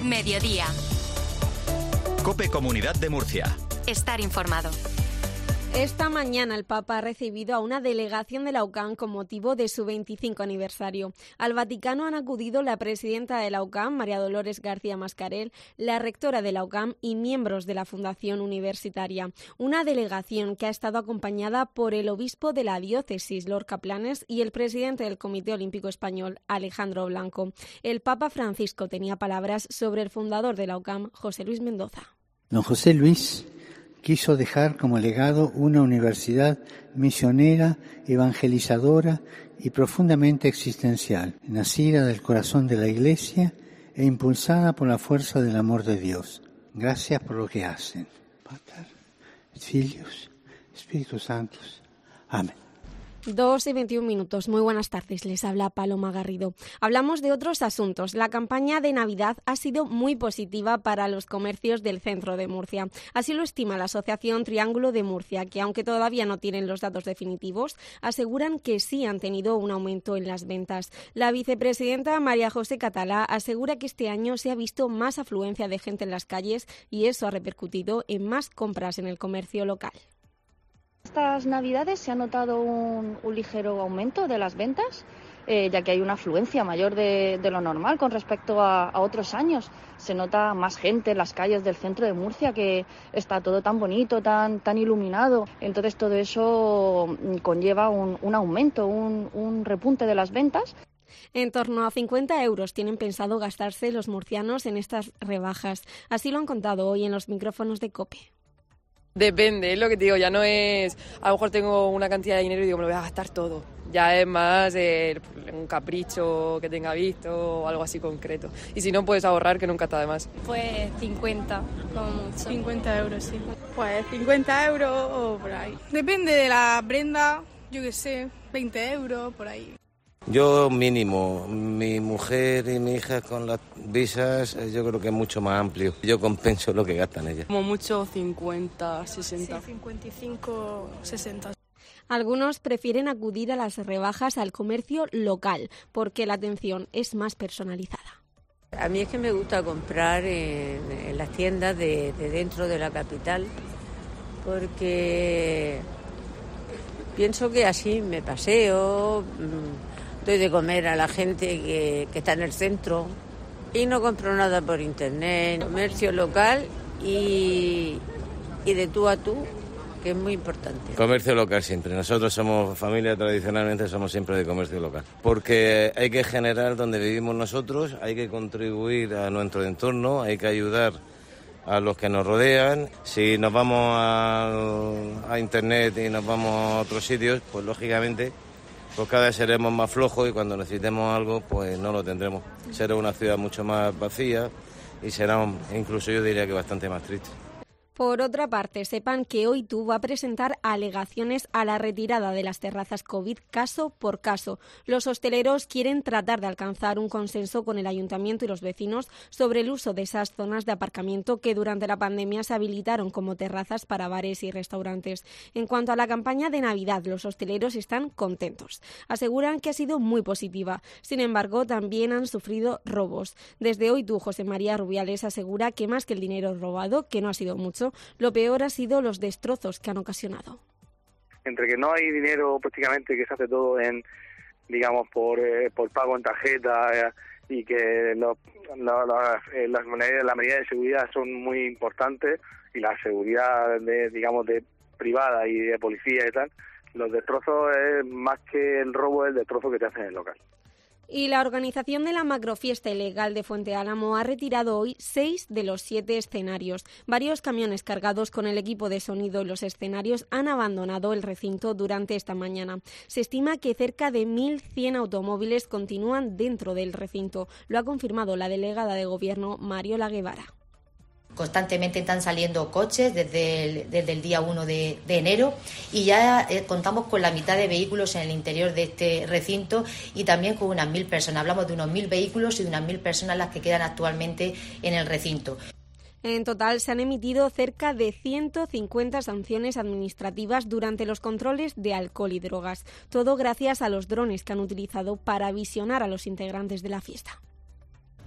Mediodía. COPE Comunidad de Murcia. Estar informado. Esta mañana el Papa ha recibido a una delegación de la UCAM con motivo de su 25 aniversario. Al Vaticano han acudido la presidenta de la UCAM, María Dolores García Mascarell, la rectora de la UCAM y miembros de la Fundación Universitaria. Una delegación que ha estado acompañada por el obispo de la diócesis, Lorca Planes, y el presidente del Comité Olímpico Español, Alejandro Blanco. El Papa Francisco tenía palabras sobre el fundador de la UCAM, José Luis Mendoza. Don José Luis quiso dejar como legado una universidad misionera, evangelizadora y profundamente existencial, nacida del corazón de la Iglesia e impulsada por la fuerza del amor de Dios. Gracias por lo que hacen. Pater, Filius, Espíritus Santos. Amén. 2:21. Muy buenas tardes, les habla Paloma Garrido. Hablamos de otros asuntos. La campaña de Navidad ha sido muy positiva para los comercios del centro de Murcia. Así lo estima la Asociación Triángulo de Murcia, que aunque todavía no tienen los datos definitivos, aseguran que sí han tenido un aumento en las ventas. La vicepresidenta María José Catalá asegura que este año se ha visto más afluencia de gente en las calles y eso ha repercutido en más compras en el comercio local. Estas Navidades se ha notado un ligero aumento de las ventas, ya que hay una afluencia mayor de lo normal con respecto a otros años. Se nota más gente en las calles del centro de Murcia, que está todo tan bonito, tan iluminado. Entonces todo eso conlleva un aumento, un repunte de las ventas. En torno a 50 euros tienen pensado gastarse los murcianos en estas rebajas. Así lo han contado hoy en los micrófonos de COPE. Depende, es lo que te digo, ya no es, a lo mejor tengo una cantidad de dinero y digo, me lo voy a gastar todo. Ya es más un capricho que tenga visto o algo así concreto. Y si no, puedes ahorrar, que nunca está de más. Pues 50, como mucho. 50 euros, sí. Pues 50 euros o por ahí. Depende de la prenda, yo qué sé, 20 euros, por ahí. Yo mínimo, mi mujer y mi hija con las visas yo creo que es mucho más amplio. Yo compenso lo que gastan ellas. Como mucho 50, 60. Sí, 55, 60. Algunos prefieren acudir a las rebajas al comercio local porque la atención es más personalizada. A mí es que me gusta comprar en las tiendas de dentro de la capital porque pienso que así me paseo, doy de comer a la gente que está en el centro y no compro nada por internet. Comercio local y de tú a tú, que es muy importante. Comercio local siempre. Nosotros somos familia, tradicionalmente somos siempre de comercio local. Porque hay que generar donde vivimos nosotros, hay que contribuir a nuestro entorno, hay que ayudar a los que nos rodean. Si nos vamos a internet y nos vamos a otros sitios, pues lógicamente pues cada vez seremos más flojos y cuando necesitemos algo pues no lo tendremos. Será una ciudad mucho más vacía y será incluso yo diría que bastante más triste. Por otra parte, sepan que hoy va a presentar alegaciones a la retirada de las terrazas COVID caso por caso. Los hosteleros quieren tratar de alcanzar un consenso con el ayuntamiento y los vecinos sobre el uso de esas zonas de aparcamiento que durante la pandemia se habilitaron como terrazas para bares y restaurantes. En cuanto a la campaña de Navidad, los hosteleros están contentos. Aseguran que ha sido muy positiva. Sin embargo, también han sufrido robos. Desde hoy José María Rubiales asegura que más que el dinero robado, que no ha sido mucho, lo peor ha sido los destrozos que han ocasionado. Entre que no hay dinero prácticamente, que se hace todo en, digamos, por pago en tarjeta y que las medidas de seguridad son muy importantes y la seguridad de privada y de policía y tal, los destrozos es más que el robo, el destrozo que te hacen en el local. Y la organización de la macrofiesta ilegal de Fuente Álamo ha retirado hoy 6 de los 7 escenarios. Varios camiones cargados con el equipo de sonido y los escenarios han abandonado el recinto durante esta mañana. Se estima que cerca de 1.100 automóviles continúan dentro del recinto. Lo ha confirmado la delegada de Gobierno, Mariola Guevara. Constantemente están saliendo coches desde el día 1 de enero y ya contamos con la mitad de vehículos en el interior de este recinto y también con unas 1.000 personas. Hablamos de unos 1.000 vehículos y de unas 1.000 personas las que quedan actualmente en el recinto. En total se han emitido cerca de 150 sanciones administrativas durante los controles de alcohol y drogas. Todo gracias a los drones que han utilizado para visionar a los integrantes de la fiesta.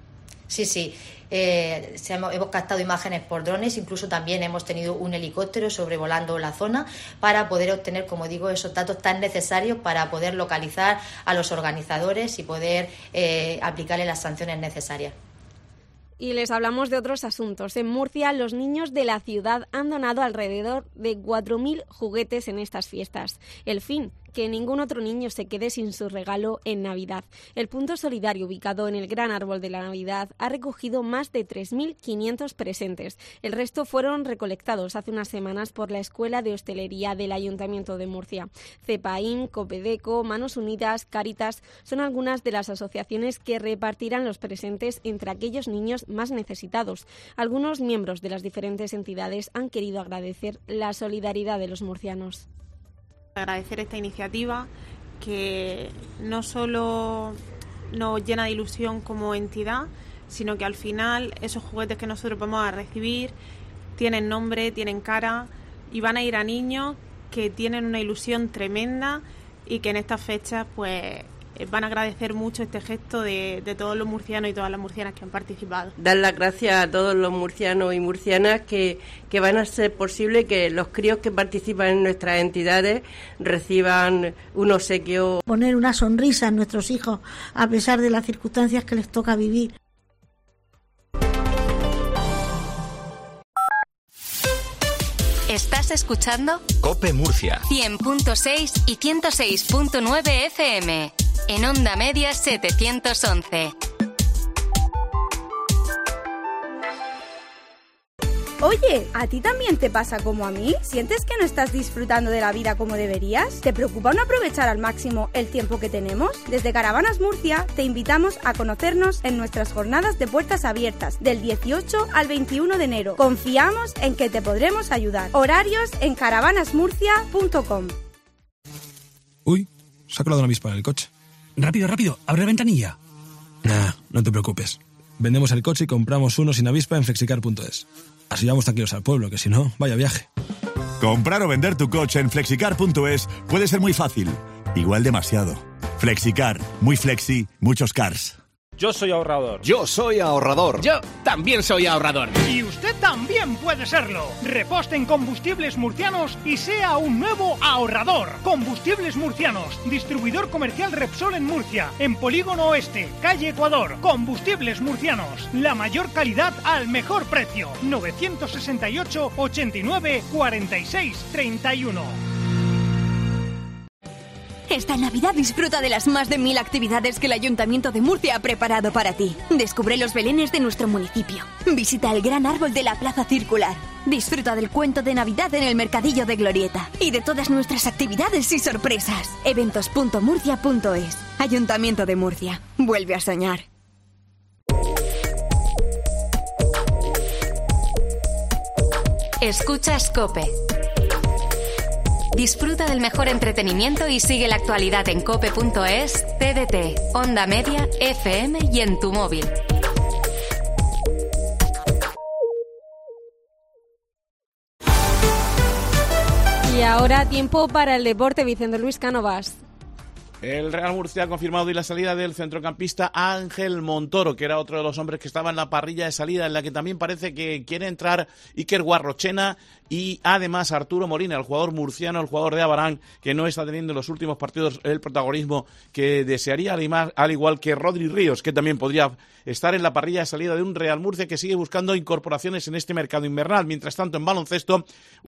Sí. Hemos captado imágenes por drones, incluso también hemos tenido un helicóptero sobrevolando la zona para poder obtener, como digo, esos datos tan necesarios para poder localizar a los organizadores y poder aplicarles las sanciones necesarias. Y les hablamos de otros asuntos. En Murcia, los niños de la ciudad han donado alrededor de 4.000 juguetes en estas fiestas. El fin, que ningún otro niño se quede sin su regalo en Navidad. El punto solidario, ubicado en el Gran Árbol de la Navidad, ha recogido más de 3.500 presentes. El resto fueron recolectados hace unas semanas por la Escuela de Hostelería del Ayuntamiento de Murcia. CEPAIN, Copedeco, Manos Unidas, Cáritas son algunas de las asociaciones que repartirán los presentes entre aquellos niños más necesitados. Algunos miembros de las diferentes entidades han querido agradecer la solidaridad de los murcianos. Agradecer esta iniciativa que no solo nos llena de ilusión como entidad, sino que al final esos juguetes que nosotros vamos a recibir tienen nombre, tienen cara y van a ir a niños que tienen una ilusión tremenda y que en estas fechas pues van a agradecer mucho este gesto de todos los murcianos y todas las murcianas que han participado. Dar las gracias a todos los murcianos y murcianas que van a hacer posible que los críos que participan en nuestras entidades reciban un obsequio. Poner una sonrisa en nuestros hijos a pesar de las circunstancias que les toca vivir. ¿Estás escuchando? COPE Murcia. 100.6 y 106.9 FM. En onda media 711. Oye, ¿a ti también te pasa como a mí? ¿Sientes que no estás disfrutando de la vida como deberías? ¿Te preocupa no aprovechar al máximo el tiempo que tenemos? Desde Caravanas Murcia te invitamos a conocernos en nuestras jornadas de puertas abiertas del 18 al 21 de enero. Confiamos en que te podremos ayudar. Horarios en caravanasmurcia.com. Uy, se ha colado una avispa en el coche. Rápido, abre la ventanilla. Nah, no te preocupes. Vendemos el coche y compramos uno sin avispa en flexicar.es. Así vamos tranquilos al pueblo, que si no, vaya viaje. Comprar o vender tu coche en flexicar.es puede ser muy fácil. Igual demasiado. Flexicar. Muy flexi, muchos cars. Yo soy ahorrador. Yo soy ahorrador. Yo también soy ahorrador. Y usted también puede serlo. Reposte en Combustibles Murcianos y sea un nuevo ahorrador. Combustibles Murcianos, distribuidor comercial Repsol en Murcia, en Polígono Oeste, calle Ecuador. Combustibles Murcianos, la mayor calidad al mejor precio. 968 89 46 31. Esta Navidad disfruta de las más de 1000 actividades que el Ayuntamiento de Murcia ha preparado para ti. Descubre los belenes de nuestro municipio. Visita el gran árbol de la Plaza Circular. Disfruta del cuento de Navidad en el Mercadillo de Glorieta. Y de todas nuestras actividades y sorpresas. Eventos.murcia.es. Ayuntamiento de Murcia. Vuelve a soñar. Escuchas COPE. Disfruta del mejor entretenimiento y sigue la actualidad en cope.es, TDT, Onda Media, FM y en tu móvil. Y ahora tiempo para el deporte, Vicente Luis Cánovas. El Real Murcia ha confirmado hoy la salida del centrocampista Ángel Montoro, que era otro de los hombres que estaba en la parrilla de salida, en la que también parece que quiere entrar Iker Guarrochena y además Arturo Molina, el jugador murciano, el jugador de Abarán, que no está teniendo en los últimos partidos el protagonismo que desearía, al igual que Rodri Ríos, que también podría estar en la parrilla de salida de un Real Murcia que sigue buscando incorporaciones en este mercado invernal. Mientras tanto, en baloncesto,